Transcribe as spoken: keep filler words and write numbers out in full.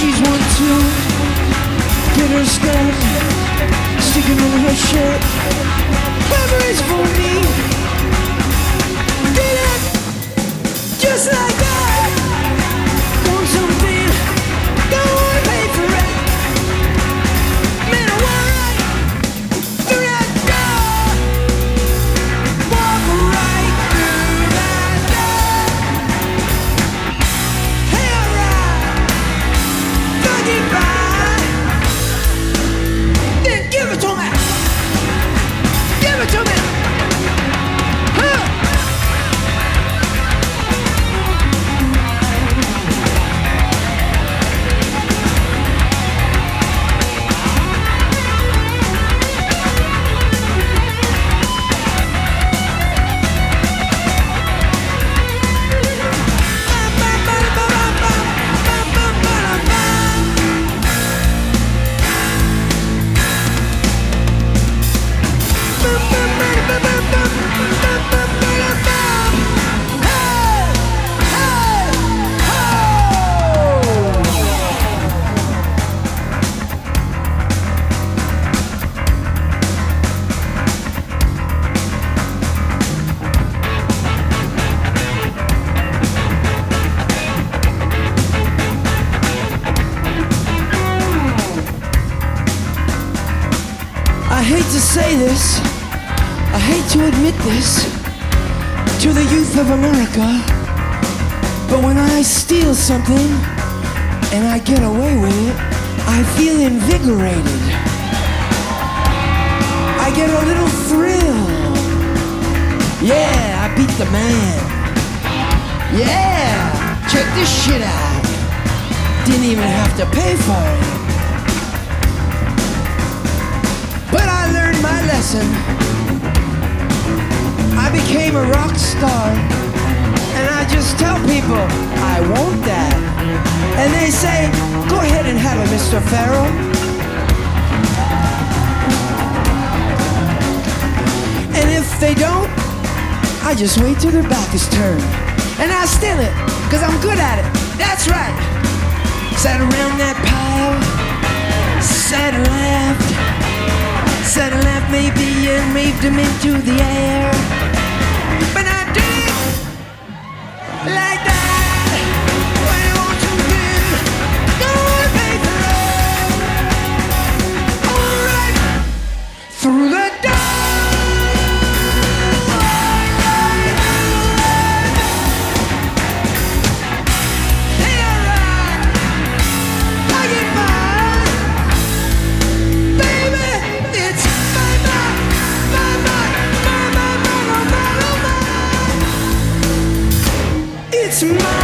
she's one too. Get her stuff sticking in her shirt. Memories for me. Did it just like that. Want something, don't wanna pay for it. Man, I walk right through that door. Walk right through that door. Hey, alright, thug it by. Then give it to me. Give it to me. Huh. I hate to say this, I hate to admit this to the youth of America, but when I steal something and I get away with it, I feel invigorated. I get a little thrill. Yeah, I beat the man. Yeah, check this shit out. Didn't even have to pay for it. But I learned my lesson. I became a rock star. And I just tell people, I want that. And they say, go ahead and have it, Mister Farrell. And if they don't, I just wait till their back is turned. And I steal it, cause I'm good at it. That's right. Sat around that pile, sat and laughed. Sat and laughed maybe and waved him into the air. But I did it like that. What you want to do? Don't wanna pay for it. Alright, through the door. Hey, alright, I get by. Baby, it's my mind, my mind, my mind, my mind, my mind. It's my